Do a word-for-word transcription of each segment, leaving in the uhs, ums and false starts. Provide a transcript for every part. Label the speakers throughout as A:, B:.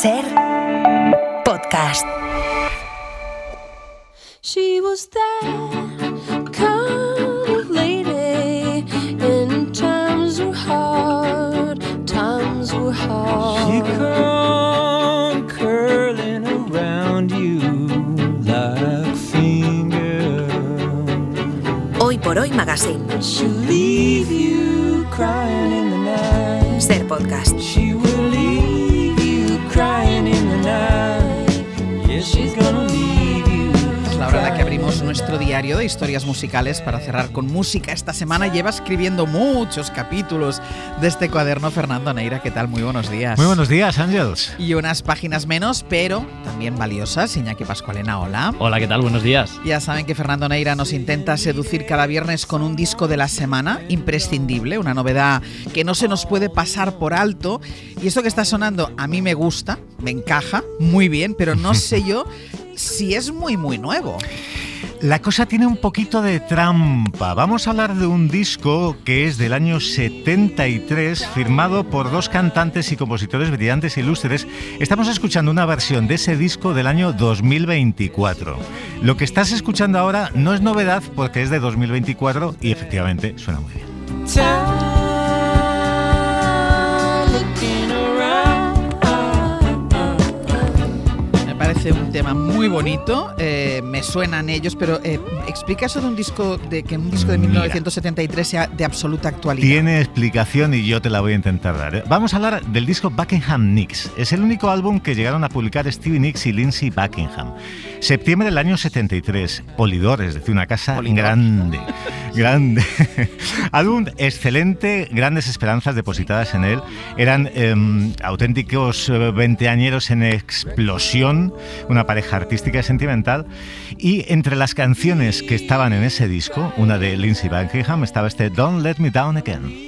A: Ser Podcast.
B: She was that kind of lady, and times were hard, times were hard.
C: She come curling around you like fingers.
A: Hoy por Hoy Magazine.
C: She'll leave you crying in the night.
A: Ser Podcast.
C: She will leave you crying in the night. Yeah, she's gonna leave you.
D: Es la hora en la que abrimos nuestro diario de historias musicales para cerrar con música. Esta semana lleva escribiendo muchos capítulos de este cuaderno Fernando Neira. ¿Qué tal? Muy buenos días.
E: Muy buenos días, Ángels.
D: Y unas páginas menos, pero también valiosas. Iñaki Pascualena, hola.
F: Hola, ¿qué tal? Buenos días.
D: Ya saben que Fernando Neira nos intenta seducir cada viernes con un disco de la semana, imprescindible, una novedad que no se nos puede pasar por alto. Y esto que está sonando a mí me gusta, me encaja muy bien, pero no sé yo si es muy, muy nuevo.
E: La cosa tiene un poquito de trampa. Vamos a hablar de un disco que es del año setenta y tres, firmado por dos cantantes y compositores brillantes e ilustres. Estamos escuchando una versión de ese disco del año dos mil veinticuatro. Lo que estás escuchando ahora no es novedad porque es de dos mil veinticuatro y efectivamente suena muy bien.
D: Parece un tema muy bonito, eh, me suenan ellos, pero eh, explica eso de un disco de que un disco de mil novecientos setenta y tres sea de absoluta actualidad.
E: Tiene explicación y yo te la voy a intentar dar, ¿eh? Vamos a hablar del disco Buckingham Nicks. Es el único álbum que llegaron a publicar Stevie Nicks y Lindsey Buckingham. Septiembre del año setenta y tres. Polydor, es decir, una casa Polydor. grande, grande. Álbum excelente, grandes esperanzas depositadas en él. Eran eh, auténticos veinteañeros en explosión. Una pareja artística y sentimental, y entre las canciones que estaban en ese disco, una de Lindsey Buckingham, estaba este Don't Let Me Down Again.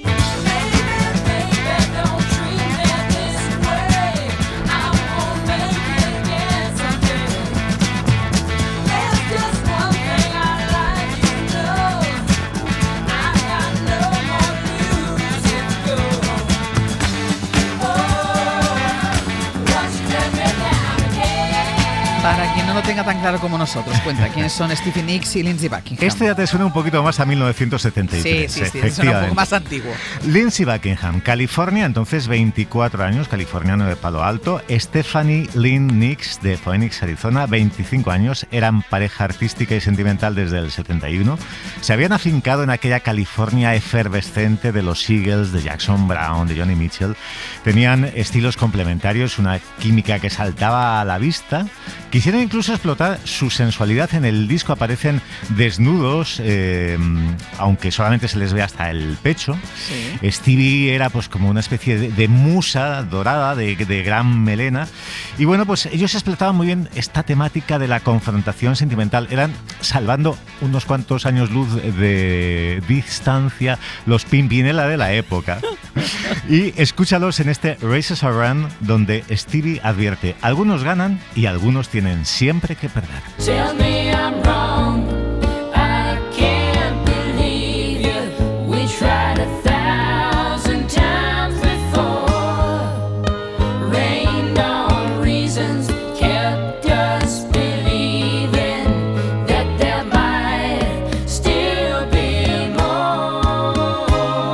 D: Para quien no lo tenga tan claro como nosotros, cuenta quiénes son Stevie Nicks y Lindsey Buckingham.
E: Este ya te suena un poquito más a mil novecientos setenta y tres.
D: Sí, sí, sí, suena un poco más antiguo.
E: Lindsey Buckingham, California, entonces veinticuatro años, californiano de Palo Alto. Stephanie Lynn Nicks, de Phoenix, Arizona, veinticinco años. Eran pareja artística y sentimental desde el setenta y uno. Se habían afincado en aquella California efervescente de los Eagles, de Jackson Browne, de Joni Mitchell. Tenían estilos complementarios, una química que saltaba a la vista. Quisieron incluso explotar su sensualidad. En el disco aparecen desnudos, eh, aunque solamente se les ve hasta el pecho. Sí. Stevie era pues como una especie de, de musa dorada, de, de gran melena. Y bueno, pues ellos explotaban muy bien esta temática de la confrontación sentimental. Eran, salvando unos cuantos años luz de distancia, los Pimpinela de la época. Y escúchalos en este Races Around, donde Stevie advierte: algunos ganan y algunos tienen siempre que perder.
B: Tell me I'm wrong, I can't believe you. We tried a thousand times before, rained on reasons, kept us believing that there might still be more.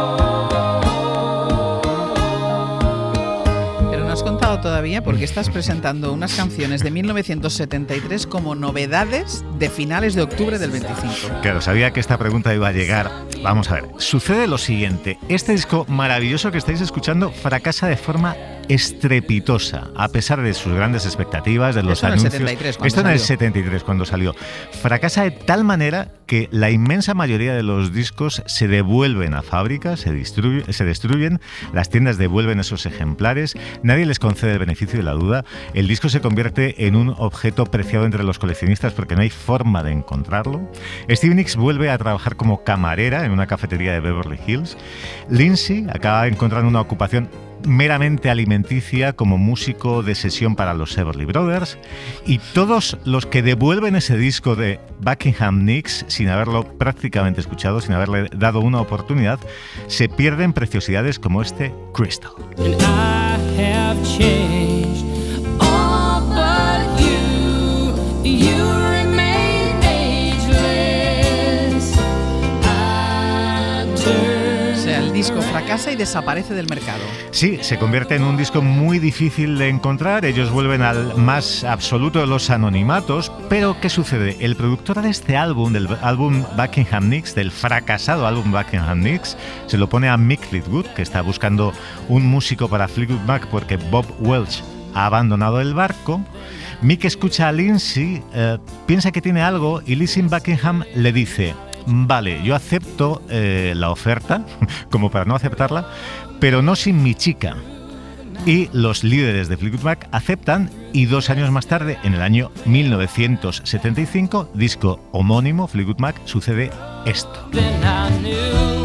D: Pero no has contado todavía porque estás presentando unas canciones de mil novecientos setenta y tres como novedades de finales de octubre del veinticinco.
E: Claro, sabía que esta pregunta iba a llegar. Vamos a ver, sucede lo siguiente. Este disco maravilloso que estáis escuchando fracasa de forma estrepitosa, a pesar de sus grandes expectativas, de los
D: Esto
E: anuncios.
D: En el setenta y tres, cuando
E: Esto
D: salió.
E: en el setenta y tres, cuando salió. Fracasa de tal manera que la inmensa mayoría de los discos se devuelven a fábrica, se, destruye, se destruyen, las tiendas devuelven esos ejemplares, nadie les concede el beneficio de la duda, el disco se convierte en un objeto preciado entre los coleccionistas porque no hay forma de encontrarlo. Stevie Nicks vuelve a trabajar como camarera en una cafetería de Beverly Hills. Lindsey acaba encontrando una ocupación meramente alimenticia como músico de sesión para los Everly Brothers, y todos los que devuelven ese disco de Buckingham Nicks sin haberlo prácticamente escuchado, sin haberle dado una oportunidad, se pierden preciosidades como este Crystal.
C: And I have changed,
D: fracasa y desaparece del mercado.
E: Sí, se convierte en un disco muy difícil de encontrar. Ellos vuelven al más absoluto de los anonimatos. Pero, ¿qué sucede? El productor de este álbum, del álbum Buckingham Nicks, del fracasado álbum Buckingham Nicks, se lo pone a Mick Fleetwood, que está buscando un músico para Fleetwood Mac porque Bob Welch ha abandonado el barco. Mick escucha a Lindsay, eh, piensa que tiene algo y Lindsay Buckingham le dice: vale, yo acepto eh, la oferta, como para no aceptarla, pero no sin mi chica. Y los líderes de Fleetwood Mac aceptan, y dos años más tarde, en el año mil novecientos setenta y cinco, disco homónimo, Fleetwood Mac, sucede esto.
C: Then I knew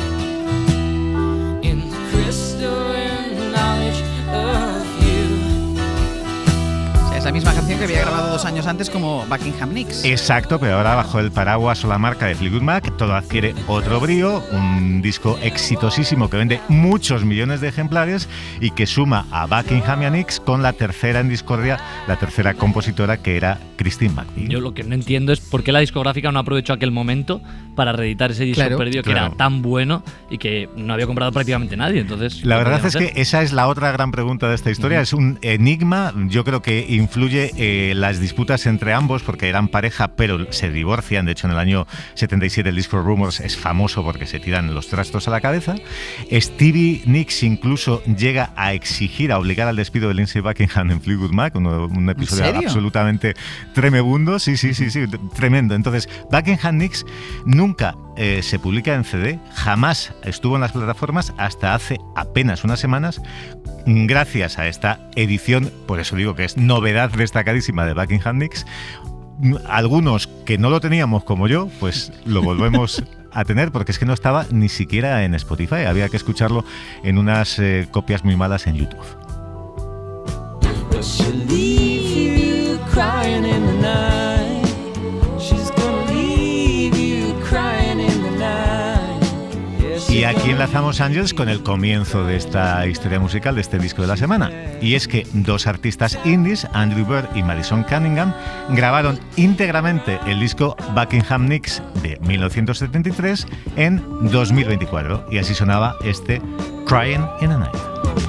C: in the crystal knowledge of you.
D: O sea, es la misma canción que había grabado dos años antes como Buckingham Nicks.
E: Exacto, pero ahora bajo el paraguas o la marca de Fleetwood Mac todo adquiere otro brío, un disco exitosísimo que vende muchos millones de ejemplares y que suma a Buckingham y a Nicks con la tercera en discordia, la tercera compositora, que era Christine McVie.
F: Yo lo que no entiendo es por qué la discográfica no aprovechó aquel momento para reeditar ese disco
D: Claro,
F: perdido que
E: claro.
F: era tan bueno y que no había comprado prácticamente nadie. Entonces,
E: La
F: ¿qué
E: verdad
F: podían
E: es
F: hacer?
E: que esa es la otra gran pregunta de esta historia. Uh-huh. Es un enigma. Yo creo que influye eh, las disputas entre ambos porque eran pareja, pero se divorcian. De hecho, en el año setenta y siete el disco Rumors es famoso porque se tiran los trastos a la cabeza. Stevie Nicks incluso llega a exigir, a obligar al despido de Lindsay Buckingham en Fleetwood Mac, un, un episodio
D: ¿En serio?
E: absolutamente tremebundo. Sí, sí, sí, sí, tremendo. Entonces, Buckingham Nicks nunca eh, se publica en C D, jamás estuvo en las plataformas hasta hace apenas unas semanas, gracias a esta edición, por eso digo que es novedad destacadísima de Buckingham Nicks. Algunos que no lo teníamos como yo, pues lo volvemos a tener, porque es que no estaba ni siquiera en Spotify, había que escucharlo en unas eh, copias muy malas en YouTube.
C: But she'll leave you crying in the night. She's gonna leave you crying in the night. Yeah, she's
E: Y aquí
C: gonna-
E: enlazamos, Ángels, con el comienzo de esta historia musical, de este disco de la semana. Y es que dos artistas indies, Andrew Bird y Madison Cunningham, grabaron íntegramente el disco Buckingham Nicks de mil novecientos setenta y tres en dos mil veinticuatro. Y así sonaba este Crying in the Night.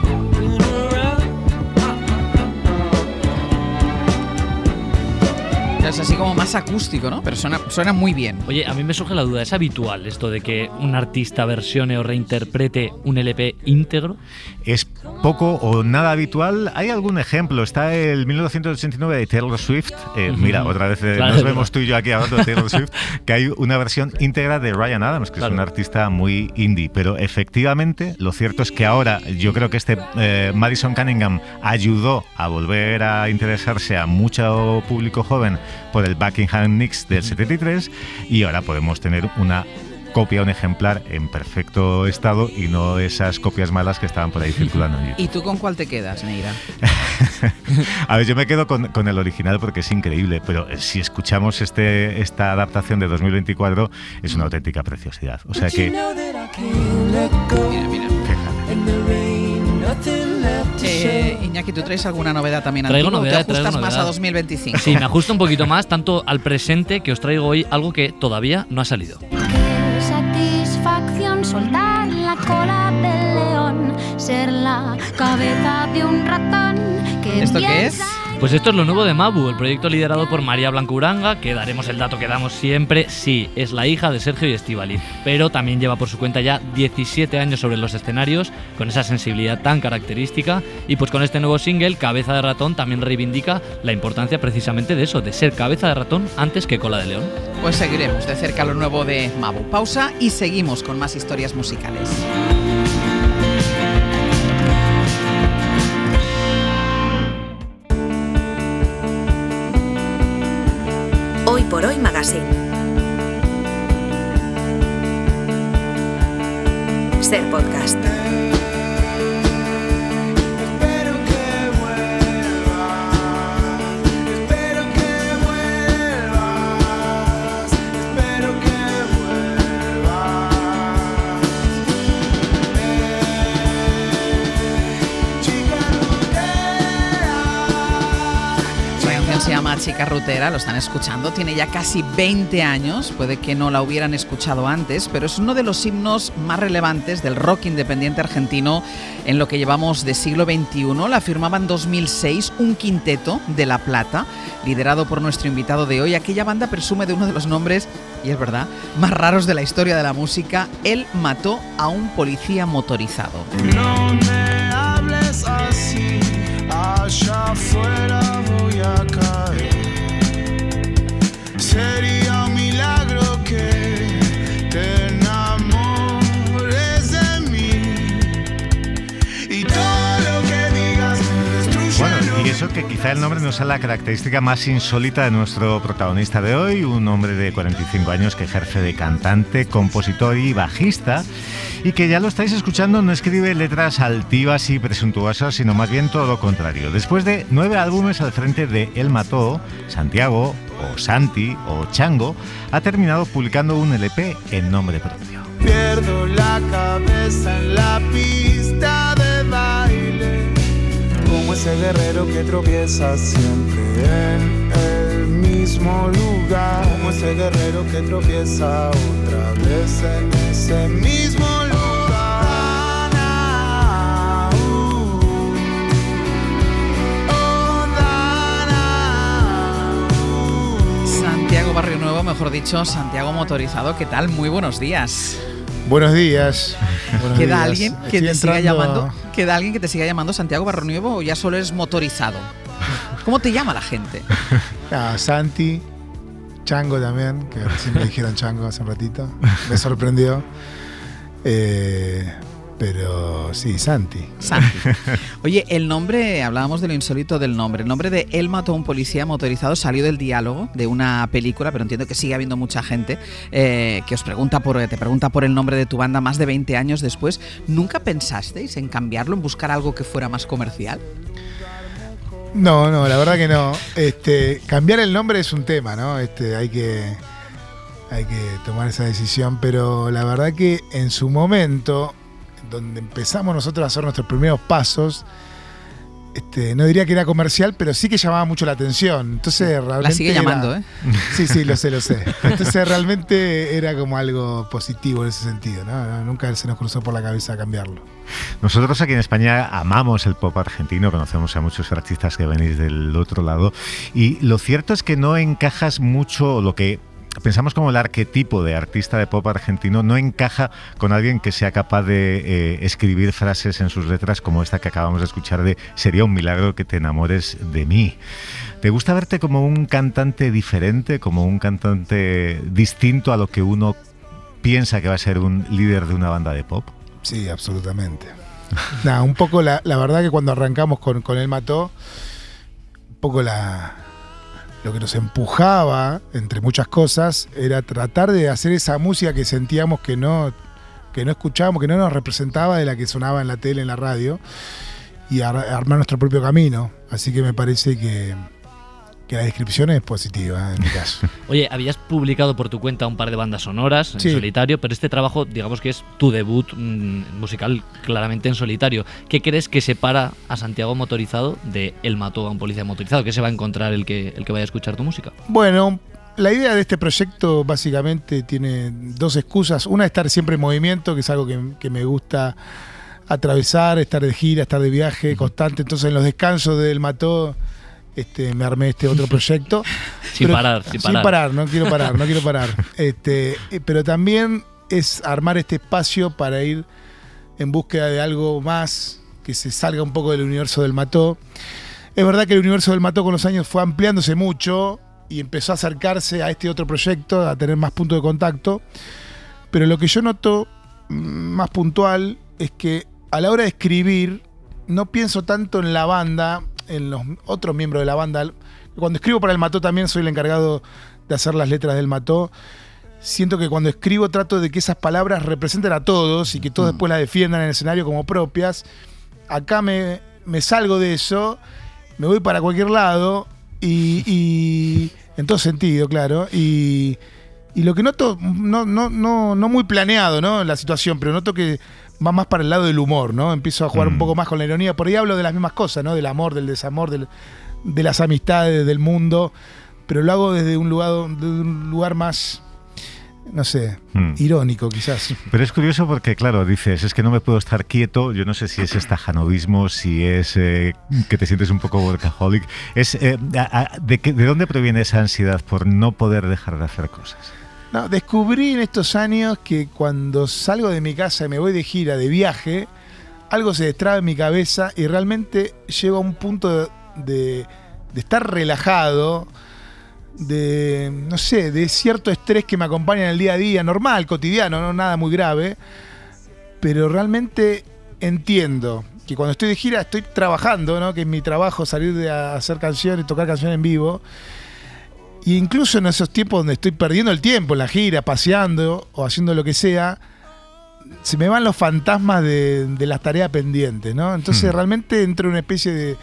D: Es así como más acústico, ¿no? Pero suena, suena muy bien.
F: Oye, a mí me surge la duda, ¿es habitual esto de que un artista versione o reinterprete un L P íntegro?
E: Es poco o nada habitual. Hay algún ejemplo. Está el mil novecientos ochenta y nueve de Taylor Swift. Eh, mira, otra vez eh,
F: Claro,
E: nos
F: es
E: vemos
F: verdad.
E: tú y yo aquí hablando de Taylor Swift, que hay una versión íntegra de Ryan Adams, que
F: Claro.
E: es un artista muy indie. Pero efectivamente, lo cierto es que ahora yo creo que este eh, Madison Cunningham ayudó a volver a interesarse a mucho público joven por el Buckingham Nicks del setenta y tres, y ahora podemos tener una copia, un ejemplar en perfecto estado y no esas copias malas que estaban por ahí circulando en YouTube.
D: ¿Y tú con cuál te quedas, Neira?
E: A ver, yo me quedo con, con el original porque es increíble, pero si escuchamos este, esta adaptación de dos mil veinticuatro es una auténtica preciosidad. O sea
C: But you
E: que,
C: know that I can't let go.
D: Mira, mira.
E: fíjate.
C: And there ain't nothing left to
D: Eh,
C: show.
D: Iñaki, ¿tú traes alguna novedad también
F: Traigo
D: antigua o
F: novedad,
D: te ajustas
F: traigo
D: más a
F: novedad.
D: dos mil veinticinco?
F: Sí, me ajusto un poquito más, tanto al presente, que os traigo hoy algo que todavía no ha salido.
G: Qué satisfacción soltar la cola del león, ser la cabeza de un ratón que
D: ¿Esto qué es?
G: piensa
F: Pues esto es lo nuevo de Mabu, el proyecto liderado por María Blanco Uranga, que daremos el dato que damos siempre. Sí, es la hija de Sergio y Estíbaliz, pero también lleva por su cuenta ya diecisiete años sobre los escenarios, con esa sensibilidad tan característica, y pues con este nuevo single, Cabeza de Ratón, también reivindica la importancia precisamente de eso, de ser cabeza de ratón antes que cola de león.
D: Pues seguiremos de cerca lo nuevo de Mabu. Pausa y seguimos con más historias musicales.
A: Hoy por Hoy Magazine. Ser podcast.
C: Espero que vuelvas, espero que vuelvas, espero que vuelvas. Eh, chica, no
D: Esta canción se llama una chica rutera, lo están escuchando, tiene ya casi veinte años, puede que no la hubieran escuchado antes, pero es uno de los himnos más relevantes del rock independiente argentino en lo que llevamos de siglo veintiuno. La firmaba en dos mil seis un quinteto de La Plata, liderado por nuestro invitado de hoy. Aquella banda presume de uno de los nombres, y es verdad, más raros de la historia de la música. Él mató a un policía motorizado.
H: No me hables así, allá afuera voy a caer. Sería un milagro que te enamores de mí y todo lo que digas me destruye.
E: Bueno, y eso que quizá el nombre no sea la característica más insólita de nuestro protagonista de hoy, un hombre de cuarenta y cinco años que ejerce de cantante, compositor y bajista, y que ya lo estáis escuchando, no escribe letras altivas y presuntuosas, sino más bien todo lo contrario. Después de nueve álbumes al frente de Él Mató, Santiago, o Santi, o Chango, ha terminado publicando un L P en nombre propio.
H: Pierdo la cabeza en la pista de baile, como ese guerrero que tropieza siempre en el mismo lugar, como ese guerrero que tropieza otra vez en ese mismo lugar. Dana, uh, oh, Dana, uh.
D: Santiago Barrio Nuevo, mejor dicho, Santiago Motorizado. ¿Qué tal? Muy buenos días.
I: Buenos días. Buenos
D: ¿Queda
I: días.
D: alguien que
I: Estoy
D: te siga
I: entrando-
D: llamando? ¿Queda alguien que te siga llamando Santiago Barrio Nuevo o ya solo es motorizado? ¿Cómo te llama la gente?
I: Ah, Santi, Chango también, que recién me dijeron Chango hace un ratito. Me sorprendió. Eh, pero sí, Santi.
D: Santi. Oye, el nombre, hablábamos de lo insólito del nombre. El nombre de Él mató a un policía motorizado salió del diálogo de una película, pero entiendo que sigue habiendo mucha gente eh, que os pregunta por, te pregunta por el nombre de tu banda más de veinte años después. ¿Nunca pensasteis en cambiarlo, en buscar algo que fuera más comercial?
I: No, no, la verdad que no. Este, cambiar el nombre es un tema, ¿no? Este, hay que, hay que tomar esa decisión, pero la verdad que en su momento, donde empezamos nosotros a hacer nuestros primeros pasos, este, no diría que era comercial, pero sí que llamaba mucho la atención. Entonces realmente
D: La sigue
I: era-
D: llamando, ¿eh?
I: Sí, sí, lo sé, lo sé. Entonces realmente era como algo positivo en ese sentido, ¿no? No, nunca se nos cruzó por la cabeza cambiarlo.
E: Nosotros aquí en España amamos el pop argentino, conocemos a muchos artistas que venís del otro lado, y lo cierto es que no encajas mucho lo que pensamos como el arquetipo de artista de pop argentino, no encaja con alguien que sea capaz de eh, escribir frases en sus letras como esta que acabamos de escuchar de "Sería un milagro que te enamores de mí". ¿Te gusta verte como un cantante diferente, como un cantante distinto a lo que uno piensa que va a ser un líder de una banda de pop?
I: Sí, absolutamente. Nada, un poco la, la verdad que cuando arrancamos con, con Él Mató, un poco la, lo que nos empujaba, entre muchas cosas, era tratar de hacer esa música que sentíamos que no, que no escuchábamos, que no nos representaba de la que sonaba en la tele, en la radio, y ar- armar nuestro propio camino. Así que me parece que, que la descripción es positiva, ¿eh? En mi caso.
F: Oye, habías publicado por tu cuenta un par de bandas sonoras en
I: Sí.
F: solitario, pero este trabajo, digamos que es tu debut mm, musical claramente en solitario. ¿Qué crees que separa a Santiago Motorizado de Él mató a un policía motorizado? ¿Qué se va a encontrar el que, el que vaya a escuchar tu música?
I: Bueno, la idea de este proyecto básicamente tiene dos excusas. Una es estar siempre en movimiento, que es algo que, que me gusta atravesar, estar de gira, estar de viaje constante. Entonces en los descansos de Él Mató este, me armé este otro proyecto.
F: Sin
I: Pero-
F: parar, sin parar.
I: Sin parar, no quiero parar, no quiero parar. Este, eh, pero también es armar este espacio para ir en búsqueda de algo más que se salga un poco del universo del Mató. Es verdad que el universo del Mató con los años fue ampliándose mucho y empezó a acercarse a este otro proyecto, a tener más puntos de contacto. Pero lo que yo noto mm, más puntual es que a la hora de escribir no pienso tanto en la banda, en los otros miembros de la banda. Cuando escribo para el Mató también soy el encargado de hacer las letras del Mató. Siento que cuando escribo trato de que esas palabras representen a todos y que todos después las defiendan en el escenario como propias. Acá me, me salgo de eso, me voy para cualquier lado y, y en todo sentido, claro. Y, y lo que noto, no, no, no, no muy planeado, ¿no? La situación, pero noto que va más para el lado del humor, ¿no? Empiezo a jugar
E: Mm.
I: un poco más con la ironía. Por ahí hablo de las mismas cosas, ¿no? Del amor, del desamor, del, de las amistades, del mundo, pero lo hago desde un lugar, de un lugar más, no sé, hmm. irónico quizás.
E: Pero es curioso porque, claro, dices, es que no me puedo estar quieto. Yo no sé si es estajanovismo, si es eh, que te sientes un poco workaholic. Es, eh, a, a, de, qué, ¿De dónde proviene esa ansiedad por no poder dejar de hacer cosas?
I: No, descubrí en estos años que cuando salgo de mi casa y me voy de gira, de viaje, algo se destraba en mi cabeza y realmente llego a un punto de, de, de estar relajado, de, no sé, de cierto estrés que me acompaña en el día a día, normal, cotidiano, no nada muy grave, pero realmente entiendo que cuando estoy de gira estoy trabajando, ¿no? Que es mi trabajo salir de a hacer canciones, tocar canciones en vivo, y incluso en esos tiempos donde estoy perdiendo el tiempo en la gira, paseando o haciendo lo que sea, se me van los fantasmas de, de las tareas pendientes, ¿no? Entonces hmm. realmente entro en una especie de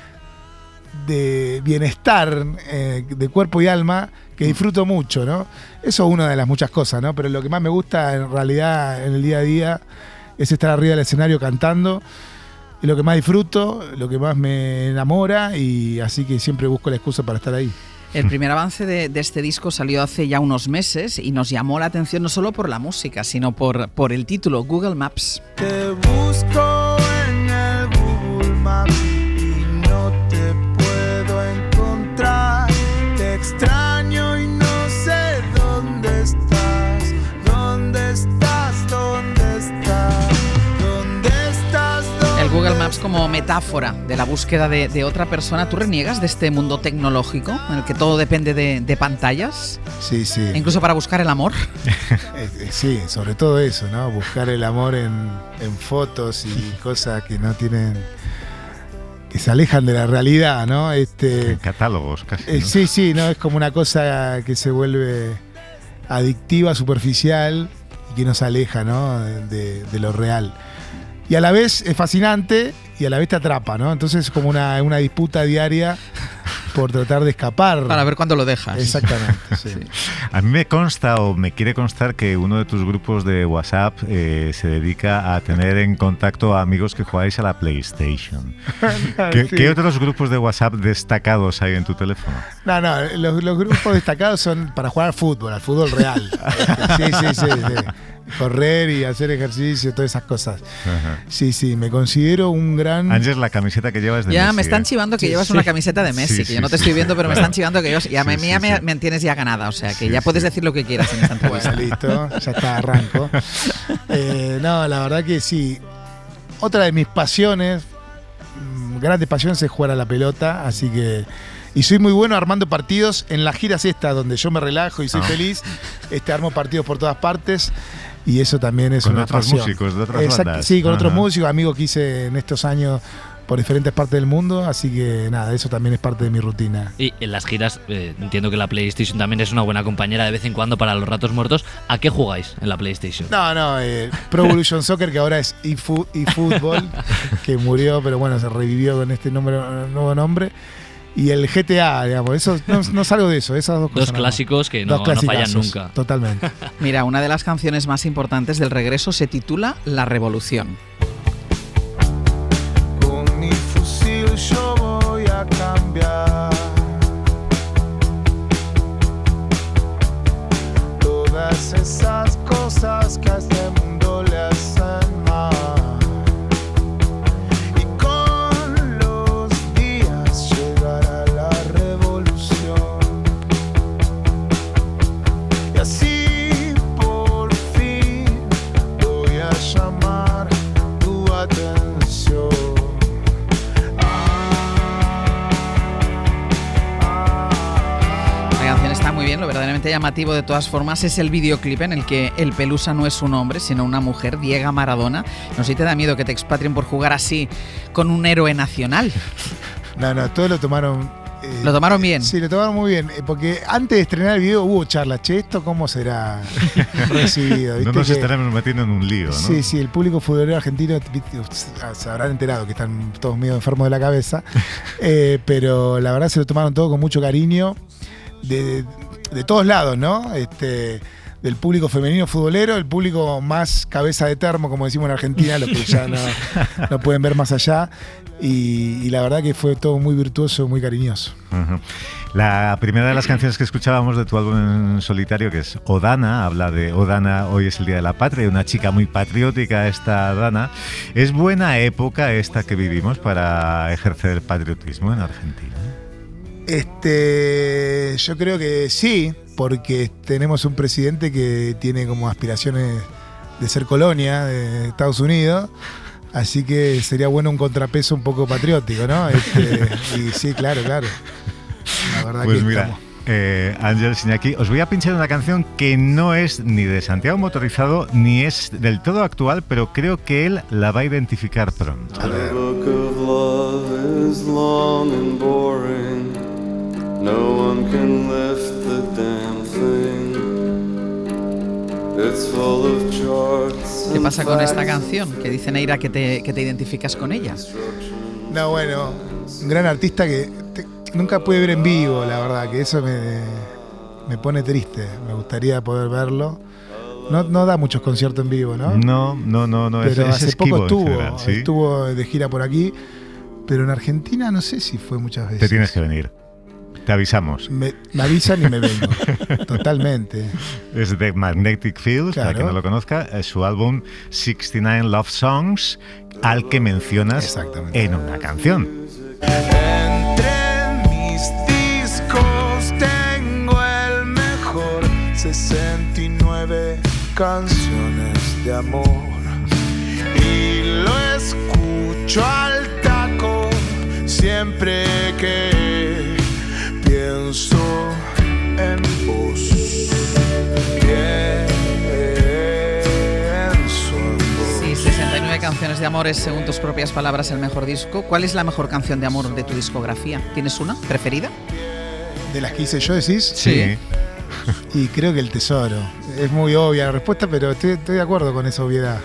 I: de bienestar eh, de cuerpo y alma que disfruto mucho, ¿no? Eso es una de las muchas cosas, ¿no? Pero lo que más me gusta en realidad en el día a día es estar arriba del escenario cantando, y lo que más disfruto, lo que más me enamora, y así que siempre busco la excusa para estar ahí.
D: El primer avance de, de este disco salió hace ya unos meses y nos llamó la atención no solo por la música, sino por, por el título, Google Maps.
H: Te busco en el Google Maps y no te puedo encontrar. Te extraño y no sé dónde estás. ¿Dónde estás? ¿Dónde estás? ¿Dónde estás? ¿Dónde
D: El Google Maps como metáfora de la búsqueda de, de otra persona. ¿Tú reniegas de este mundo tecnológico en el que todo depende de, de pantallas?
I: Sí, sí.
D: E incluso para buscar el amor.
I: eh, eh, sí, sobre todo eso, ¿no? Buscar el amor en, en fotos y cosas que no tienen, que se alejan de la realidad, ¿no? Este,
E: en catálogos casi, ¿no?
I: Eh, sí, sí, no, es como una cosa que se vuelve adictiva, superficial y que nos aleja, ¿no? de, de, de lo real. Y a la vez es fascinante y a la vez te atrapa, ¿no? Entonces es como una, una disputa diaria por tratar de escapar.
D: Para ver cuándo lo dejas.
I: Exactamente, sí.
E: Sí. A mí me consta o me quiere constar que uno de tus grupos de WhatsApp eh, se dedica a tener en contacto a amigos que jugáis a la PlayStation. ¿Qué, sí. ¿Qué otros grupos de WhatsApp destacados hay en tu teléfono?
I: No, no, los, los grupos destacados son para jugar al fútbol, al fútbol real. Sí, sí, sí, sí. Correr y hacer ejercicio, todas esas cosas. Ajá. Sí, sí, me considero un gran...
E: Ángel, la camiseta que llevas de
D: ya,
E: Messi.
D: me están chivando que
I: sí,
D: llevas
I: sí.
D: una camiseta de Messi, sí, que yo no te estoy viendo, pero me están chivando que yo... Ya
E: sí,
D: me,
E: sí,
D: mía
E: sí.
D: me, me tienes ya ganada, o sea, que
E: sí,
D: ya puedes
E: sí.
D: decir lo que quieras en esta entrevista.
I: Bueno, listo, ya está, arranco. Eh, no, la verdad que sí. Otra de mis pasiones, grandes pasiones, es jugar a la pelota, así que... Y soy muy bueno armando partidos en las giras estas, donde yo me relajo y soy
E: no.
I: feliz. Este, armo partidos por todas partes. Y eso también es
E: con
I: una
E: otros
I: pasión.
E: músicos de otras
I: Exacto,
E: bandas.
I: sí, con
E: Ajá.
I: otros músicos, amigos que hice en estos años por diferentes partes del mundo, así que nada, eso también es parte de mi rutina.
F: Y en las giras, eh, entiendo que la PlayStation también es una buena compañera de vez en cuando para los ratos muertos. ¿A qué jugáis en la PlayStation?
I: No, no, eh, Pro Evolution Soccer, que ahora es eFootball, que murió, pero bueno, se revivió con este nombre, nuevo nombre. Y el G T A, digamos, eso no, no salgo de eso, esas dos cosas.
F: Dos clásicos que no,
I: Dos
F: no fallan
I: clasicazos,
F: nunca.
I: Totalmente.
D: Mira, una de las canciones más importantes del regreso se titula La Revolución.
H: Con mi fusil yo voy a cambiar todas esas cosas que a este mundo le hacen mal. Y con los días llegará la revolución. Y así por fin voy a llamar tu atención.
D: La canción está muy bien, lo verdaderamente llamativo de todas formas es el videoclip en el que el Pelusa no es un hombre, sino una mujer, Diego Maradona. No sé si te da miedo que te expatrien por jugar así con un héroe nacional.
I: No, no, todos lo tomaron... eh,
D: ¿Lo tomaron bien?
I: Sí, lo tomaron muy bien, eh, porque antes de estrenar el video hubo charla, che, ¿esto cómo será recibido?
E: No
I: ¿Viste
E: nos
I: que-
E: estaremos metiendo en un lío, ¿no?
I: Sí, sí, el público futbolero argentino viste, se habrán enterado que están todos medio enfermos de la cabeza, eh, pero la verdad se lo tomaron todo con mucho cariño, de, de todos lados, ¿no? Este, del público femenino futbolero, el público más cabeza de termo, como decimos en Argentina, los que ya no, no pueden ver más allá. Y, y la verdad que fue todo muy virtuoso, muy cariñoso.
E: Uh-huh. La primera de las canciones que escuchábamos de tu álbum en solitario, que es Odana, habla de Odana, hoy es el Día de la Patria, una chica muy patriótica esta Dana. ¿Es buena época esta que vivimos para ejercer el patriotismo en Argentina?
I: Este, yo creo que sí, porque tenemos un presidente que tiene como aspiraciones de ser colonia de Estados Unidos. Así que sería bueno un contrapeso un poco patriótico, ¿no? Este, y sí, claro, claro. La verdad
E: pues
I: que
E: mira,
I: estamos.
E: eh, Ángel Iñaki, os voy a pinchar una canción que no es ni de Santiago Motorizado ni es del todo actual, pero creo que él la va a identificar pronto.
I: A ver.
J: The book of love is long and boring. No one can lift the damn thing. It's full of charts.
D: ¿Qué pasa con esta canción? Que dice Neira que te, que te identificas con ella.
I: No, bueno, un gran artista que te, nunca pude ver en vivo, la verdad, que eso me, me pone triste. Me gustaría poder verlo. No, no da muchos conciertos en vivo, ¿no?
E: No, no, no, no.
I: Pero
E: es, es
I: hace
E: esquivo
I: poco estuvo,
E: en general, ¿sí?
I: estuvo de gira por aquí, pero en Argentina no sé si fue muchas veces.
E: Te tienes que venir. Te avisamos.
I: Me, me avisan y me vengo. Totalmente.
E: Es de Magnetic Fields,
I: Claro.
E: para quien no lo conozca, es su álbum sesenta y nueve Love Songs, al que mencionas
I: Exactamente.
E: en una canción.
H: Entre mis discos tengo el mejor sesenta y nueve canciones de amor y lo escucho al taco siempre que pienso en vos. Pienso en vos.
D: Sí, sesenta y nueve canciones de amor es, según tus propias palabras, el mejor disco. ¿Cuál es la mejor canción de amor de tu discografía? ¿Tienes una preferida?
I: De las que hice yo, decís.
E: Sí.
I: Y creo que El Tesoro. Es muy obvia la respuesta, pero estoy, estoy de acuerdo con esa obviedad.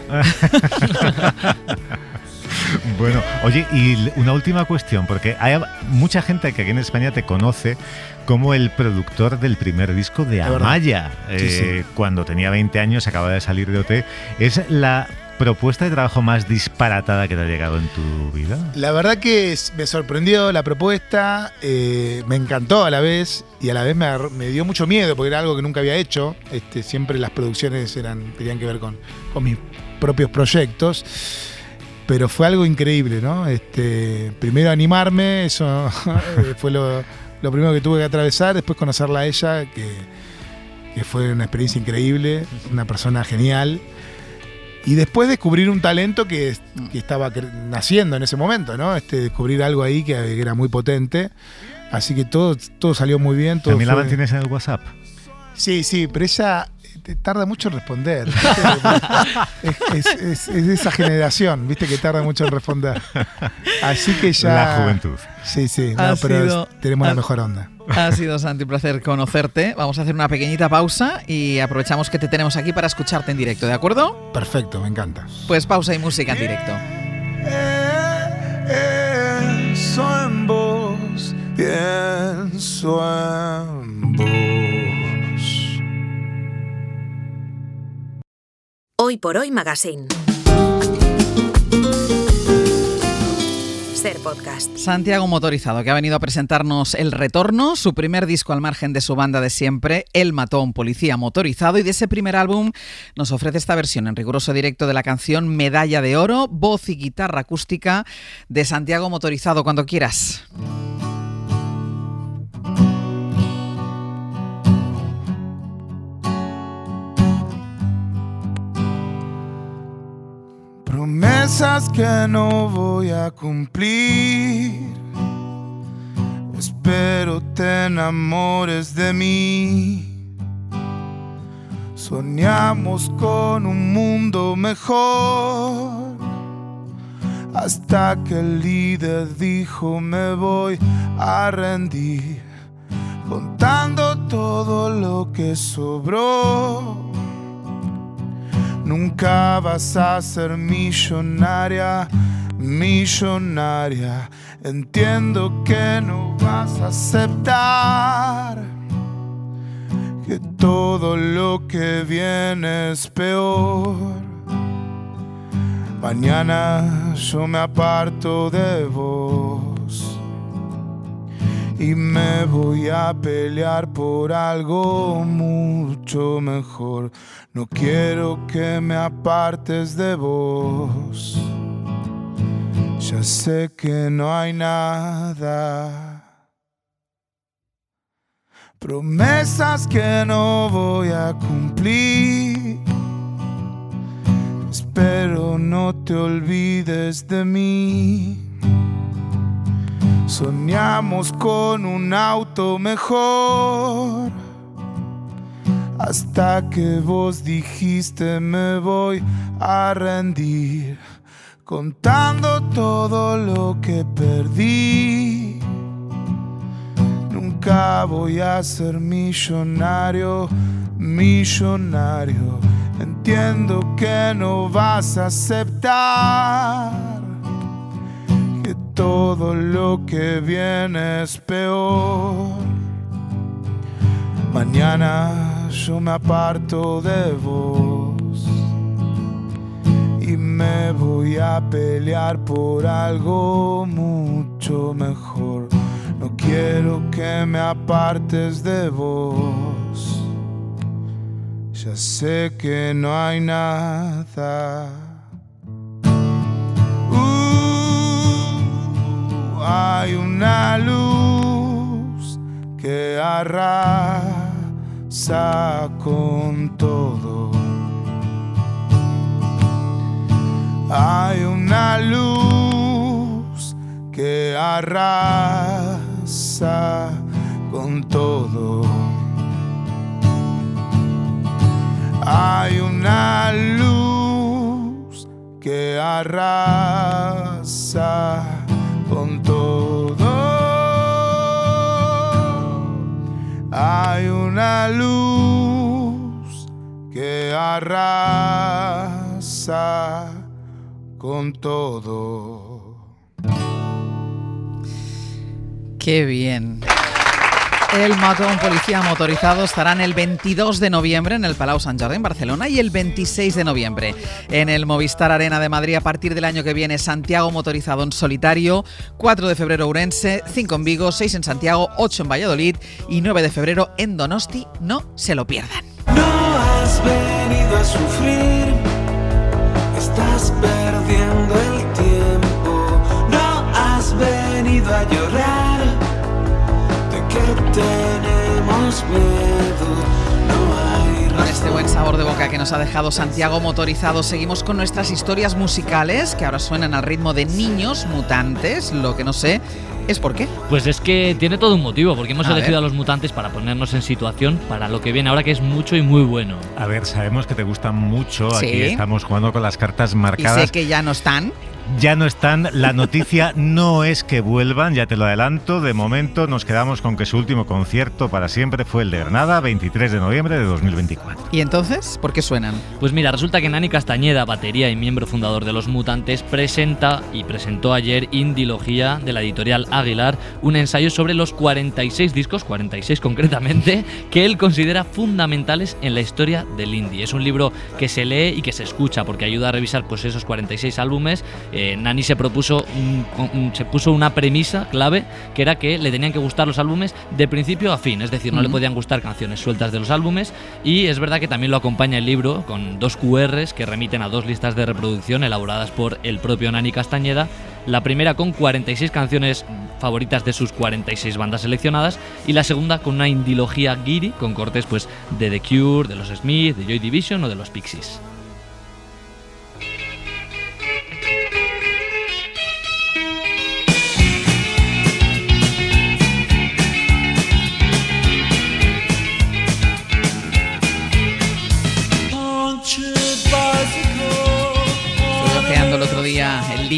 E: Bueno, oye, y una última cuestión, porque hay mucha gente que aquí en España te conoce como el productor del primer disco de Amaya.
I: Sí,
E: Eh,
I: sí.
E: Cuando tenía veinte años, acaba de salir de O T. ¿Es la propuesta de trabajo más disparatada que te ha llegado en tu vida?
I: La verdad que es- me sorprendió la propuesta, eh, me encantó a la vez y a la vez me, agarró- me dio mucho miedo porque era algo que nunca había hecho. Este, siempre las producciones eran, tenían que ver con, con mis propios proyectos. Pero fue algo increíble, ¿no? Este, primero animarme, eso eh, fue lo, lo primero que tuve que atravesar, después conocerla a ella, que, que fue una experiencia increíble, una persona genial. Y después descubrir un talento que, que estaba cre- naciendo en ese momento, ¿no? Este, descubrir algo ahí que, que era muy potente. Así que todo, todo salió muy bien. Todo
E: ¿También la
I: fue-
E: mantienes en el WhatsApp?
I: Sí, sí, pero ella te tarda mucho en responder. es, es- es- es de esa generación, viste, que tarda mucho en responder. Así que ya.
E: La juventud.
I: Sí, sí,
D: Ha
I: no, pero
D: sido-
I: es- tenemos
D: ha-
I: la mejor onda.
D: Ha sido, Santi, un placer conocerte. Vamos a hacer una pequeñita pausa y aprovechamos que te tenemos aquí para escucharte en directo, ¿de acuerdo?
I: Perfecto, me encanta.
D: Pues pausa y música en directo.
H: Pienso en vos, pienso en vos.
A: Hoy por Hoy Magazine. Ser Podcast.
D: Santiago Motorizado, que ha venido a presentarnos El Retorno, su primer disco al margen de su banda de siempre, El Matón, Policía Motorizado, y de ese primer álbum nos ofrece esta versión en riguroso directo de la canción Medalla de Oro, voz y guitarra acústica de Santiago Motorizado, cuando quieras.
H: Promesas que no voy a cumplir. Espero te enamores de mí. Soñamos con un mundo mejor. Hasta que el líder dijo me voy a rendir. Contando todo lo que sobró. Nunca vas a ser millonaria, millonaria. Entiendo que no vas a aceptar que todo lo que viene es peor. Mañana yo me aparto de vos y me voy a pelear por algo mucho mejor. No quiero que me apartes de vos. Ya sé que no hay nada, promesas que no voy a cumplir. Espero no te olvides de mí. Soñamos con un auto mejor, hasta que vos dijiste me voy a rendir, contando todo lo que perdí. Nunca voy a ser millonario, millonario. Entiendo que no vas a aceptar que todo lo que viene es peor. Mañana yo me aparto de vos y me voy a pelear por algo mucho mejor. No quiero que me apartes de vos. Ya sé que no hay nada. Uh, hay una luz que arrasa con todo. Hay una luz que arrasa con todo. Hay una luz que arrasa con todo. Hay una luz que arrasa con todo.
D: Qué bien. El Mató, un policía motorizado, estarán el veintidós de noviembre en el Palau Sant Jordi en Barcelona y el veintiséis de noviembre en el Movistar Arena de Madrid. A partir del año que viene, Santiago motorizado en solitario, cuatro de febrero Ourense, cinco en Vigo, seis en Santiago, ocho en Valladolid y nueve de febrero en Donosti. No se lo pierdan.
C: No has venido a sufrir, estás perdiendo el tiempo. No has venido a llorar, que tenemos miedo, no hay razón.
D: Con este buen sabor de boca que nos ha dejado Santiago motorizado, seguimos con nuestras historias musicales que ahora suenan al ritmo de Niños Mutantes. Lo que no sé es por qué.
F: Pues es que tiene todo un motivo, porque hemos
D: A
F: elegido
D: ver.
F: a Los Mutantes para ponernos en situación para lo que viene ahora, que es mucho y muy bueno.
E: A ver, sabemos que te gustan mucho.
D: Sí.
E: Aquí estamos jugando con las cartas
D: Y
E: marcadas.
D: sé que ya no están.
E: Ya no están. La noticia no es que vuelvan, ya te lo adelanto. De momento nos quedamos con que su último concierto para siempre fue el de Granada, veintitrés de noviembre de dos mil veinticuatro.
D: ¿Y entonces por qué suenan?
F: Pues mira, resulta que Nani Castañeda, batería y miembro fundador de Los Mutantes, presenta y presentó ayer Indilogía, de la editorial Aguilar, un ensayo sobre los cuarenta y seis discos, cuarenta y seis concretamente, que él considera fundamentales en la historia del indie. Es un libro que se lee y que se escucha porque ayuda a revisar pues esos cuarenta y seis álbumes. Eh, Nani se propuso un, un, se puso una premisa clave, que era que le tenían que gustar los álbumes de principio a fin, es decir, no
D: Uh-huh.
F: le podían gustar canciones sueltas de los álbumes. Y es verdad que también lo acompaña el libro con dos cu erres que remiten a dos listas de reproducción elaboradas por el propio Nani Castañeda. La primera con cuarenta y seis canciones favoritas de sus cuarenta y seis bandas seleccionadas, y la segunda con una indilogía guiri con cortes pues de The Cure, de los Smith, de Joy Division o de los Pixies.
D: Estuve ojeando el otro día el libro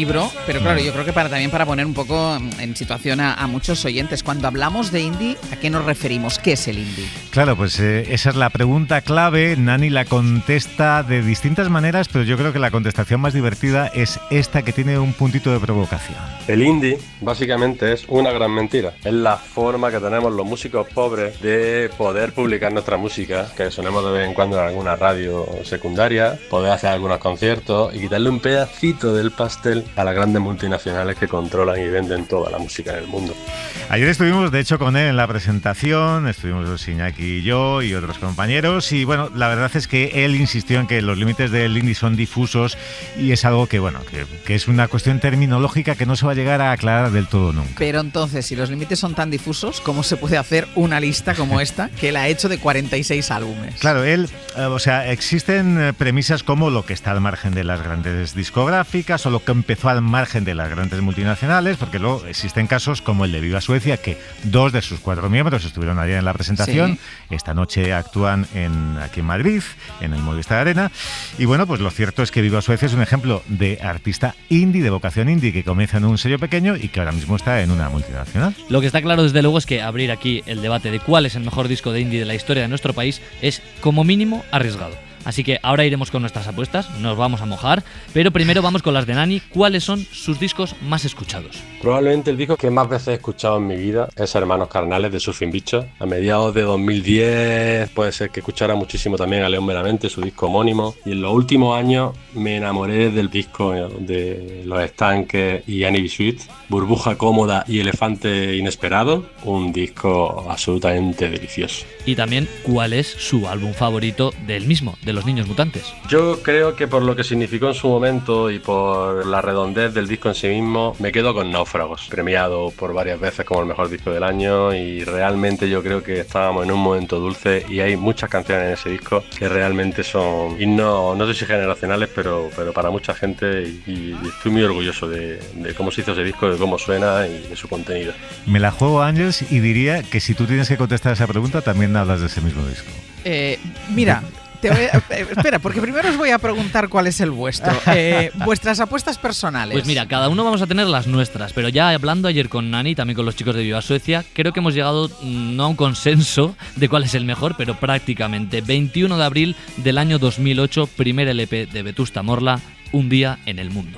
D: libro, pero claro, yo creo que para también para poner un poco en situación a, a muchos oyentes. Cuando hablamos de indie, ¿a qué nos referimos? ¿Qué es el indie?
E: Claro, pues eh, esa es la pregunta clave. Nani la contesta de distintas maneras, pero yo creo que la contestación más divertida es esta, que tiene un puntito de provocación.
K: El indie básicamente es una gran mentira. Es la forma que tenemos los músicos pobres de poder publicar nuestra música, que sonemos de vez en cuando en alguna radio secundaria, poder hacer algunos conciertos y quitarle un pedacito del pastel a las grandes multinacionales que controlan y venden toda la música en el mundo.
E: Ayer estuvimos de hecho con él en la presentación, estuvimos Iñaki y yo y otros compañeros, y bueno, la verdad es que él insistió en que los límites del indie son difusos y es algo que, bueno, que, que es una cuestión terminológica que no se va a llegar a aclarar del todo nunca.
D: Pero entonces, si los límites son tan difusos, ¿cómo se puede hacer una lista como esta, que él ha hecho de cuarenta y seis álbumes?
E: Claro, él, eh, o sea, existen eh, premisas como lo que está al margen de las grandes discográficas o lo que empezó al margen de las grandes multinacionales, porque luego existen casos como el de Viva Suecia, que dos de sus cuatro miembros estuvieron ayer en la presentación, sí. Esta noche actúan en, aquí en Madrid, en el Movistar Arena, y bueno, pues lo cierto es que Viva Suecia es un ejemplo de artista indie, de vocación indie, que comienza en un sello pequeño y que ahora mismo está en una multinacional.
F: Lo que está claro desde luego es que abrir aquí el debate de cuál es el mejor disco de indie de la historia de nuestro país es como mínimo arriesgado. Así que ahora iremos con nuestras apuestas, nos vamos a mojar, pero primero vamos con las de Nani. ¿Cuáles son sus discos más escuchados?
K: Probablemente el disco que más veces he escuchado en mi vida es Hermanos Carnales de Surfing Bichos. A mediados de dos mil diez puede ser que escuchara muchísimo también a León Meramente, su disco homónimo, y en los últimos años me enamoré del disco de Los Estanques y Annie B. Sweet, Burbuja Cómoda y Elefante Inesperado, un disco absolutamente delicioso.
F: Y también, ¿cuál es su álbum favorito del mismo, de Los Niños Mutantes?
K: Yo creo que por lo que significó en su momento y por la redondez del disco en sí mismo, me quedo con Náufragos, premiado por varias veces como el mejor disco del año, y realmente yo creo que estábamos en un momento dulce y hay muchas canciones en ese disco que realmente son himnos, no sé si generacionales, pero, pero para mucha gente, y, y estoy muy orgulloso de, de cómo se hizo ese disco, de cómo suena y de su contenido.
E: Me la juego, Ángels, y diría que si tú tienes que contestar esa pregunta también hablas de ese mismo disco.
D: Eh, mira... Te voy a, eh, espera, porque primero os voy a preguntar cuál es el vuestro. Eh, vuestras apuestas personales.
F: Pues mira, cada uno vamos a tener las nuestras, pero ya hablando ayer con Nani y también con los chicos de Viva Suecia, creo que hemos llegado mmm, no a un consenso de cuál es el mejor, pero prácticamente. veintiuno de abril del año dos mil ocho, primer L P de Vetusta Morla, Un día en el mundo.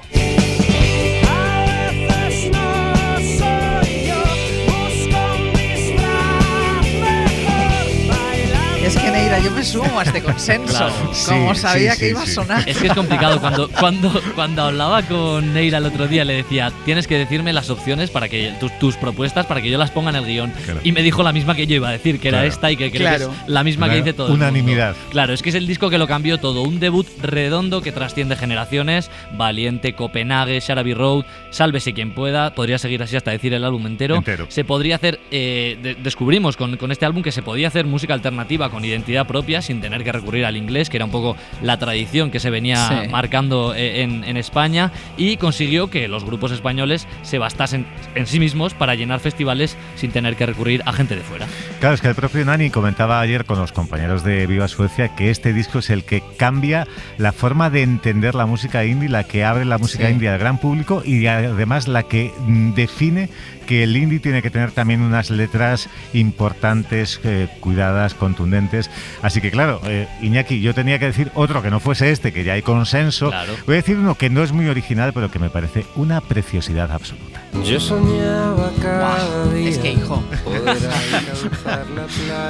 D: Es que, Neira, yo me sumo a este consenso, claro, como sí, sabía sí, que sí, iba a sonar.
F: Es que es complicado. Cuando, cuando, cuando hablaba con Neira el otro día, le decía, tienes que decirme las opciones para que tus, tus propuestas para que yo las ponga en el guión. Claro. Y me dijo la misma que yo iba a decir, que claro. era esta y que creo claro. que es la misma Una, que dice todo
E: unanimidad.
F: El mundo. Claro, es que es el disco que lo cambió todo. Un debut redondo que trasciende generaciones. Valiente, Copenhague, Sharaby Road, Sálvese quien pueda. Podría seguir así hasta decir el álbum entero.
E: entero.
F: Se podría hacer, eh, de, descubrimos con, con este álbum que se podía hacer música alternativa con identidad propia sin tener que recurrir al inglés, que era un poco la tradición que se venía sí. marcando en, en España, y consiguió que los grupos españoles se bastasen en sí mismos para llenar festivales sin tener que recurrir a gente de fuera.
E: Claro, es que el propio Nani comentaba ayer con los compañeros de Viva Suecia que este disco es el que cambia la forma de entender la música indie, la que abre la música sí. indie al gran público y además la que define que el indie tiene que tener también unas letras importantes, eh, cuidadas, contundentes. Así que claro, eh, Iñaki, yo tenía que decir otro que no fuese este, que ya hay consenso.
F: Claro.
E: Voy a decir uno que no es muy original, pero que me parece una preciosidad absoluta.
C: Yo soñaba cada día
D: es que, hijo,
C: poder alcanzar la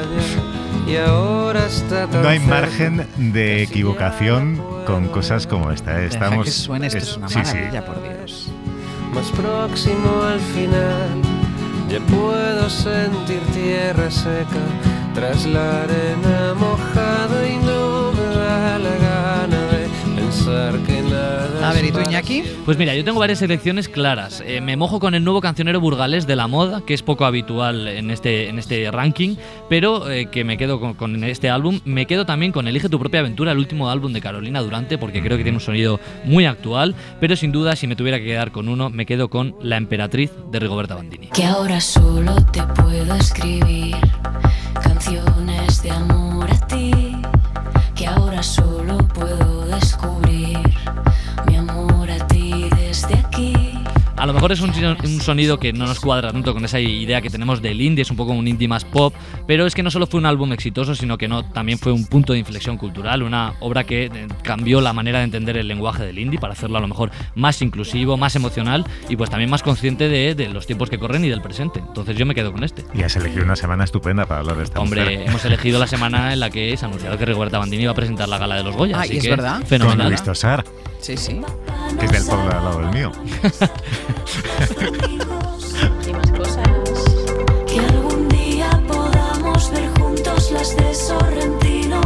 C: playa y ahora está tan
E: No hay margen de equivocación con cosas como esta. ¿eh? Estamos,
D: Deja que suene, esto es, es una
E: sí,
D: maravilla,
E: sí.
D: por Dios.
C: Más próximo al final, ya puedo sentir tierra seca tras la arena mojada y no me da la gana de pensar que nada.
D: A ver, ¿y tú, Iñaki?
F: Pues mira, yo tengo varias selecciones claras. Eh, me mojo con el nuevo cancionero burgalés de La Moda, que es poco habitual en este, en este ranking, pero eh, que me quedo con, con este álbum. Me quedo también con Elige tu propia aventura, el último álbum de Carolina Durante, porque creo que tiene un sonido muy actual, pero sin duda, si me tuviera que quedar con uno, me quedo con La Emperatriz de Rigoberta Bandini.
G: Que ahora solo te puedo escribir canciones de amor a ti, que ahora solo puedo descubrir mi amor a ti desde aquí.
F: a lo mejor es un, un sonido que no nos cuadra tanto con esa idea que tenemos del indie, es un poco un indie más pop, pero es que no solo fue un álbum exitoso, sino que no, también fue un punto de inflexión cultural, una obra que eh, cambió la manera de entender el lenguaje del indie para hacerlo a lo mejor más inclusivo, más emocional y pues también más consciente de, de los tiempos que corren y del presente. Entonces yo me quedo con este.
E: Y has elegido una semana estupenda para hablar de esta
F: Hombre,
E: mujer.
F: hemos elegido la semana en la que se ha anunciado que Rigoberta Bandini iba a presentar la gala de los Goya.
D: Ah,
F: así
D: ¿y es
F: que
D: verdad?
F: Fenomenal.
E: Con Luis Tosar,
D: Sí, sí.
E: que es del pueblo al lado del mío.
G: Y más cosas. Que algún día podamos ver juntos las de Sorrentino.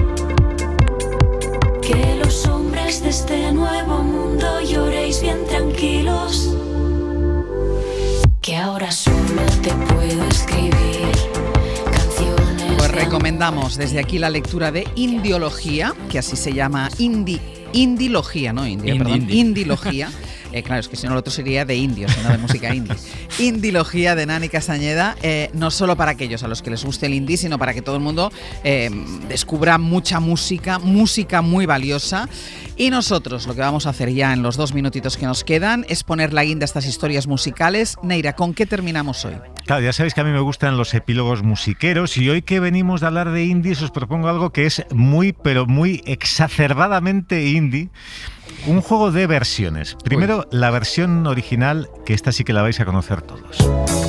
G: Que los hombres de este nuevo mundo lloréis bien tranquilos. Que ahora solo te puedo escribir canciones.
D: Pues
G: de
D: recomendamos desde aquí la lectura de Indiología, que así se llama, Indi, Indilogía, no India,
F: Indie,
D: perdón,
F: indie.
D: Indilogía. Eh, claro, es que si no, lo otro sería de indios, sino de música indie. Indilogía de Nani Castañeda, eh, no solo para aquellos a los que les guste el indie, sino para que todo el mundo eh, descubra mucha música, música muy valiosa. Y nosotros lo que vamos a hacer ya en los dos minutitos que nos quedan es poner la guinda a estas historias musicales. Neira, ¿con qué terminamos hoy?
E: Claro, ya sabéis que a mí me gustan los epílogos musiqueros y hoy que venimos de hablar de indies os propongo algo que es muy, pero muy exacerbadamente indie. Un juego de versiones. Primero, Uy. la versión original, que esta sí que la vais a conocer todos.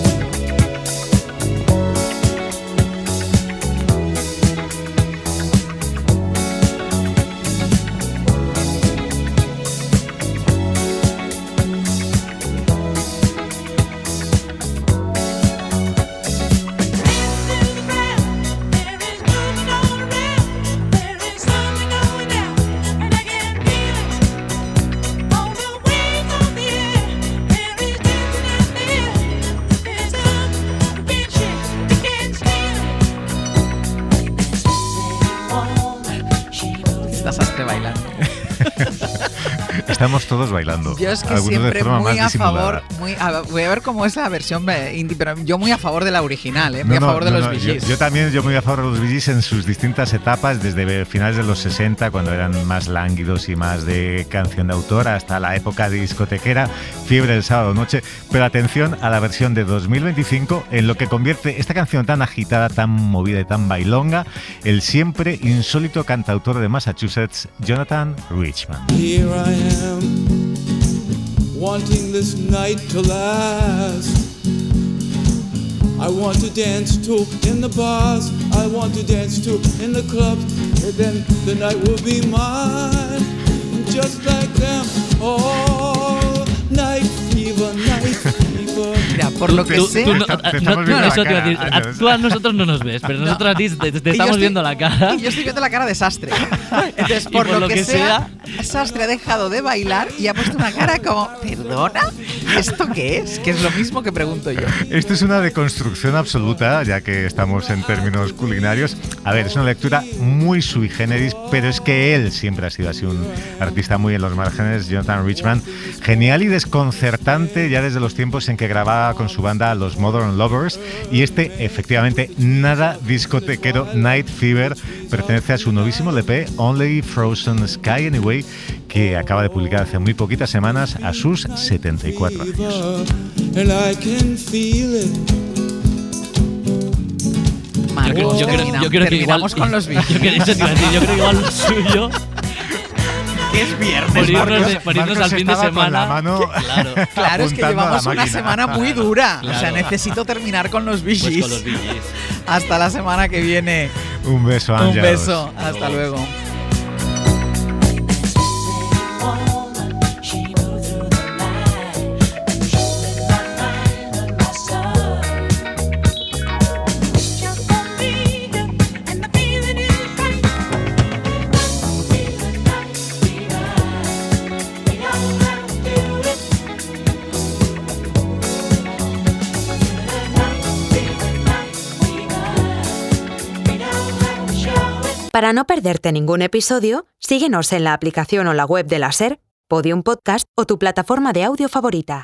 E: Estamos todos bailando.
D: Yo es que
E: Algunos
D: siempre
E: de forma
D: muy
E: más
D: a favor,
E: disimulada.
D: muy a, voy a ver cómo es la versión indie, pero yo muy a favor de la original, ¿eh? muy
E: No,
D: a favor
E: no,
D: de
E: no,
D: los
E: no,
D: Bee
E: yo,
D: Gees.
E: yo también, yo muy a favor de los Bee Gees en sus distintas etapas, desde finales de los sesenta, cuando eran más lánguidos y más de canción de autor, hasta la época discotequera, fiebre del sábado noche. Pero atención a la versión de dos mil veinticinco, en lo que convierte esta canción tan agitada, tan movida y tan bailonga, el siempre insólito cantautor de Massachusetts, Jonathan Richman.
C: Here I am, wanting this night to last. I want to dance too in the bars, I want to dance too in the clubs, and then the night will be mine, just like them. Oh, night fever, night fever.
D: Mira, por lo que
F: Tú,
D: sé...
F: tú no,
E: Te
F: no,
E: estamos
F: no,
E: viendo la
F: eso te iba a
E: cara,
F: decir.
E: Ángel.
F: Tú a nosotros no nos ves, pero nosotros a ti te, te
D: Y yo
F: estamos
D: estoy-
F: viendo la cara.
D: Y yo estoy viendo la cara de Sastre. Entonces,
F: Y
D: por, lo, que, sea,
F: sea-
D: Sastre ha dejado de bailar y ha puesto una cara como, ¿perdona? ¿Esto qué es? Que es lo mismo que pregunto yo.
E: Esto es una deconstrucción absoluta, ya que estamos en términos culinarios. A ver, es una lectura muy sui generis, pero es que él siempre ha sido así un artista muy en los márgenes, Jonathan Richman. Genial y desconcertante ya desde los tiempos en que grababa con su banda Los Modern Lovers. Y este, efectivamente, nada discotequero, Night Fever, pertenece a su novísimo L P, Only Frozen Sky Anyway, que acaba de publicar hace muy poquitas semanas a sus setenta y cuatro años.
C: And I can feel it.
D: Marcos,
F: Yo creo, yo creo-
D: termina-
F: yo creo que igual.
D: terminamos con los Bee
F: yo, creo, eso te iba a decir, yo creo que igual lo suyo.
D: Que es viernes,
F: Por irnos,
E: Marcos-
F: de- por irnos
E: Marcos
F: al fin de
E: estaba con
F: semana.
E: la mano
F: Claro.
D: Claro, es que
E: apuntando a
D: llevamos
E: la
D: una
E: máquina.
D: semana muy dura. O sea,
F: Claro.
D: necesito terminar con los Bee
F: Pues
D: Gees.
F: con los Bee Gees.
D: Hasta la semana que viene.
E: Un beso,
D: Un
E: Ángelos.
D: beso. Hasta luego.
A: Para no perderte ningún episodio, síguenos en la aplicación o la web de la SER, Podium Podcast o tu plataforma de audio favorita.